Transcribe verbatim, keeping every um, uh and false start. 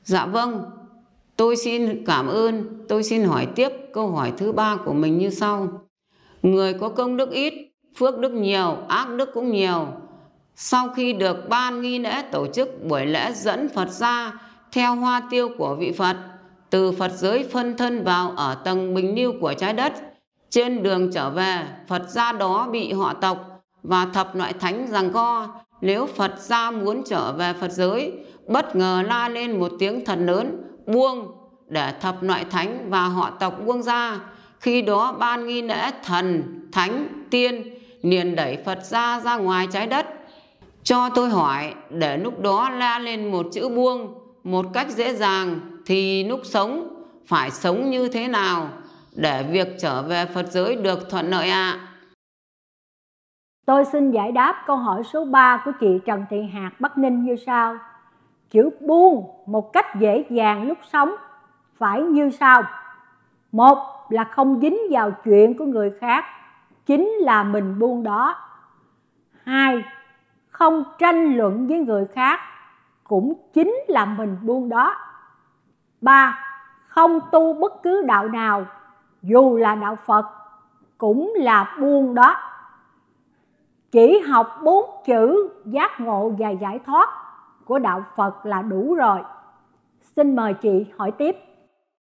Dạ vâng, tôi xin cảm ơn. Tôi xin hỏi tiếp câu hỏi thứ ba của mình như sau. Người có công đức ít, phước đức nhiều, ác đức cũng nhiều. Sau khi được ban nghi lễ tổ chức buổi lễ dẫn Phật ra theo hoa tiêu của vị Phật, từ Phật giới phân thân vào ở tầng bình lưu của trái đất, trên đường trở về, Phật gia đó bị họ tộc và thập loại thánh giằng co. Nếu Phật gia muốn trở về Phật giới, bất ngờ la lên một tiếng thật lớn, buông, để thập loại thánh và họ tộc buông ra. Khi đó ban nghi lễ thần, thánh, tiên liền đẩy Phật gia ra ngoài trái đất. Cho tôi hỏi, để lúc đó la lên một chữ buông một cách dễ dàng thì lúc sống phải sống như thế nào để việc trở về Phật giới được thuận lợi ạ? À? Tôi xin giải đáp câu hỏi số ba của chị Trần Thị Hạt, Bắc Ninh như sau. Chữ buông một cách dễ dàng lúc sống phải như sau. Một là không dính vào chuyện của người khác, chính là mình buông đó. Hai, không tranh luận với người khác, cũng chính là mình buông đó. Ba, không tu bất cứ đạo nào, dù là đạo Phật, cũng là buông đó. Chỉ học bốn chữ giác ngộ và giải thoát của đạo Phật là đủ rồi. Xin mời chị hỏi tiếp.